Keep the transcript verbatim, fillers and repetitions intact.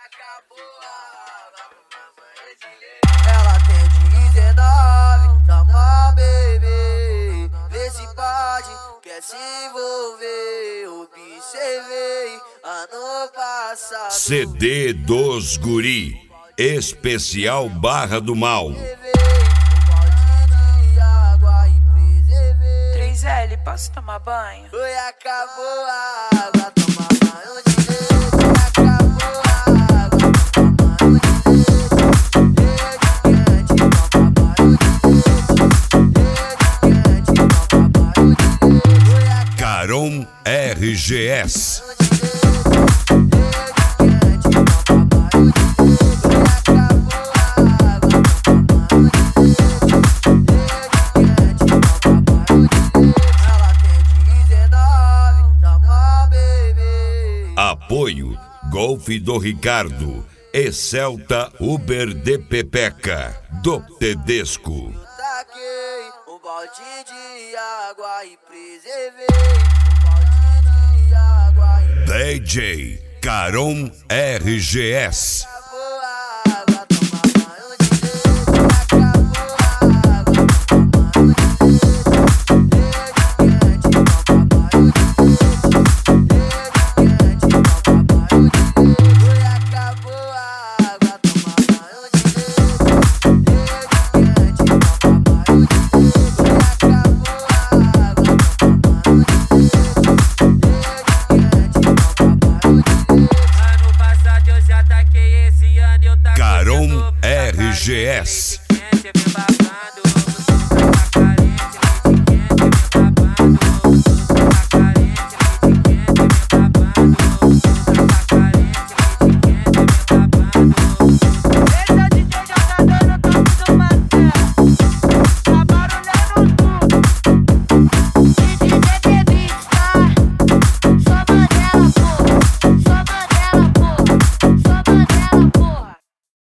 Ela tem dezenove, toma baby, vê se pode, quer se envolver. Observei ano passado. C D dos Guri, especial Barra do Mal. três L, posso tomar banho? Oi, acabou a água, toma banho de leite. Acabou a água, toma banho de leite. Toma banho de leite. Toma banho de leite. Caron R G S. Apoio Golf do Ricardo e Celta Uber de Pepeca do Tedesco. Taquei um balde de água e preservei um balde de água e D J Caron R G S. acabou a água, toma banho de leite. Acabou a água, toma banho de leite. Toma banho de Caron R G S.